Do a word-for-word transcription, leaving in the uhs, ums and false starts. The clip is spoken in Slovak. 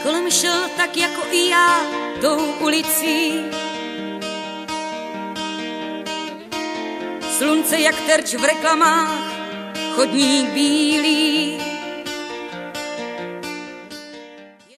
kolem šel tak jako i já tou ulicí. Slunce jak terč v reklamách, chodník bílý.